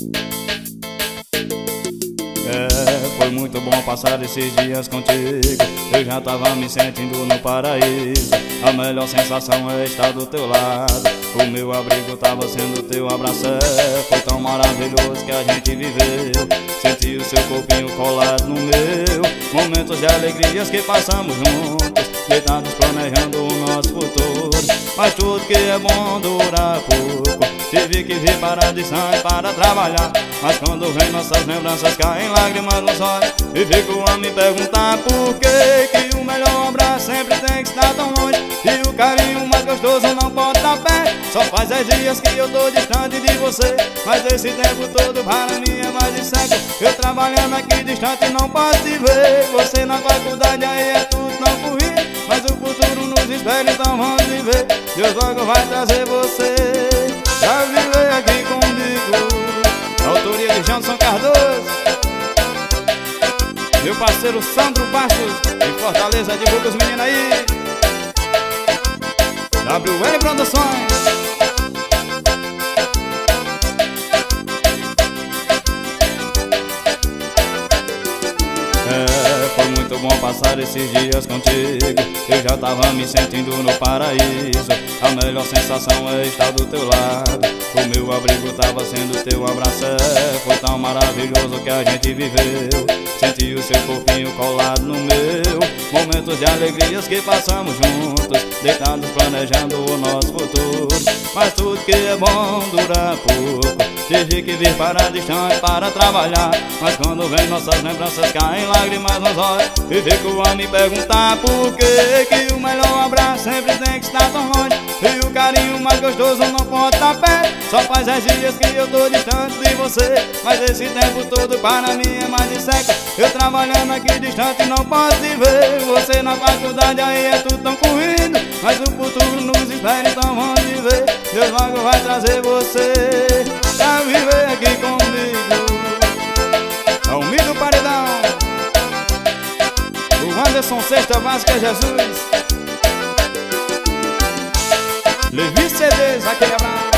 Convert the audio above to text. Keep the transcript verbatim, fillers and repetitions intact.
É, foi muito bom passar esses dias contigo. Eu já tava me sentindo no paraíso. A melhor sensação é estar do teu lado. O meu abrigo tava sendo teu abraço. Foi tão maravilhoso que a gente viveu. Senti o seu corpinho colado no meu. Momentos de alegrias que passamos juntos, deitados planejando o nosso futuro. Mas tudo que é bom dura pouco. Tive que vir para distante para trabalhar. Mas quando vem nossas lembranças caem lágrimas nos olhos. E fico a me perguntar por que que o melhor abraço sempre tem que estar tão longe. E o carinho mais gostoso não pode estar perto. Só faz dez dias que eu tô distante de você, mas esse tempo todo para mim é mais de século. Eu trabalhando aqui distante não posso te ver. Você na faculdade aí é tudo não corrido, mas o futuro nos espera, então vamos viver. Deus logo vai trazer você pra viver aqui comigo. Autoria de Johnson Cardoso. Meu parceiro Sandro Bastos, de Fortaleza, divulga os meninos aí. W L Produções. É, foi muito bom passar esses dias contigo. Eu já tava me sentindo no paraíso. A melhor sensação é estar do teu lado. O meu abrigo tava sendo teu abraço. Foi tão maravilhoso que a gente viveu. Senti o seu corpinho colado no meu. Momentos de alegrias que passamos juntos, deitados planejando o nosso futuro. Mas tudo que é bom dura pouco. Tive que vir para distante para trabalhar. Mas quando vem nossas lembranças caem lágrimas nos olhos. E fico a me perguntar por que que o melhor abraço sempre tem que estar tão longe. E o carinho mais gostoso não pode estar perto. Só faz dez dias que eu tô distante de você, mas esse tempo todo para mim é mais de século. Eu trabalhando aqui distante não posso te ver. Você na faculdade aí é tudo tão corrido, mas o futuro nos espera, então vamos viver. Deus logo vai trazer você pra viver aqui comigo. É o Mido Paredão, o Anderson Cesta Básica Jesus, Levi C Ds, aquele abraço.